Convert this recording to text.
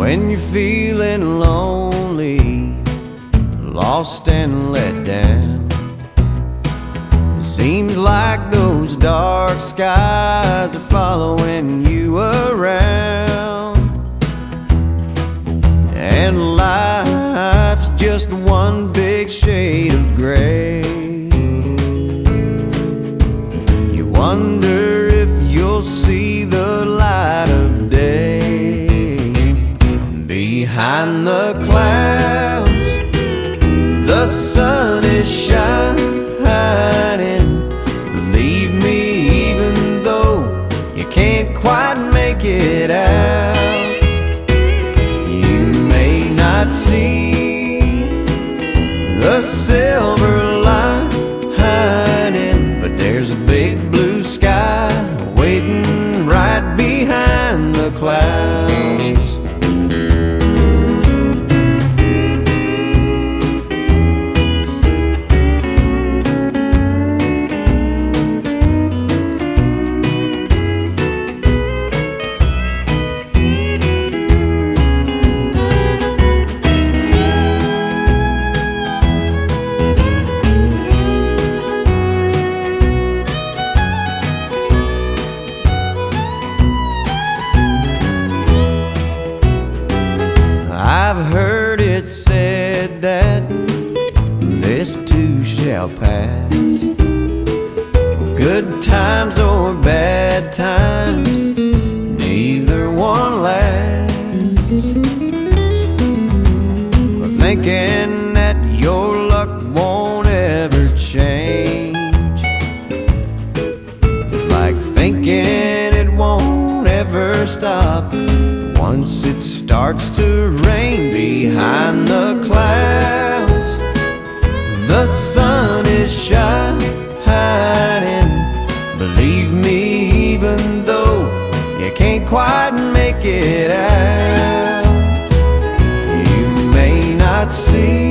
When you're feeling lonely, lost and let down, it seems like those dark skies are following you around, and life's just one big shade of gray. You wonder if you'll see the light of day. Behind the clouds, the sun is shining. Believe me, even though you can't quite make it out, you may not see the silver lining, but there's a big blue sky waiting right behind the clouds. I've heard it said that this too shall pass. Good times or bad times, neither one lasts. Thinking that your luck won't ever change, it's like thinking it won't ever stop once it starts to rain. Behind the clouds, the sun is shining. Believe me, even though you can't quite make it out, you may not see